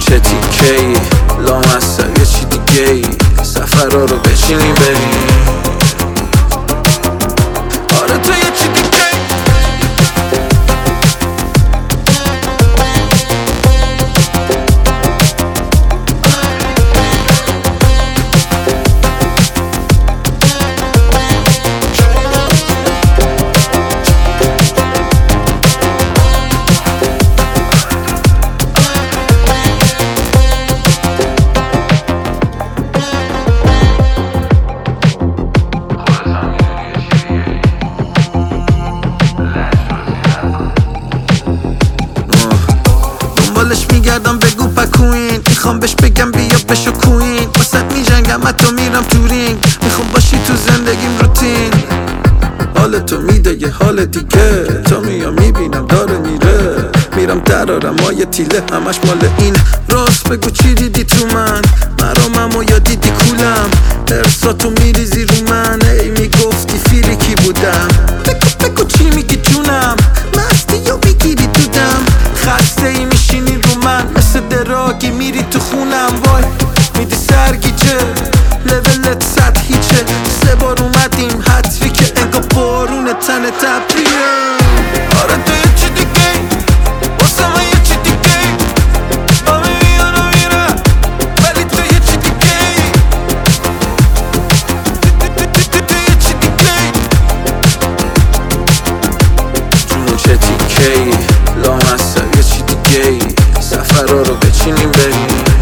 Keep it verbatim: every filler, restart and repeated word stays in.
چه تیکه ای لامصب یه چی دیگه ای سفرها رو بچینیم بریم آره تو یه چی دیگه ای دنبالش میگردم بگو پکوین میخوام بهش بگم بیا بشو کوین واسه میجنگم حتی میرم تو رینگ میخوام باشی تو زندگیم روتین حال تو میده یه حال دیگه تا میام میبینم داره میره میرم درارم مایه تیله همش مال این راست بگو چی دیدی تو من مرامم و یا دیدی کولم ارساتو میریزی رو من ای میگفتی فیریکی بودم بگو بگو چی میگی جونم مستی یا میگیری دودم خسته ای میشینی رو من مثل دراگی میری تو خونم وای میدی سرگیچه لولت سطحیچه سه بار اومدیم حتری که انگا بارون تن تبریه آره تو یه چی دیگه واسه من یه چی دیگه همه میان و میرم ولی تو یه چی دیگه تو یه چی دیگه جون چه تیکه ای لامصب یه چی دیگه ای سفرها رو بچینیم بریم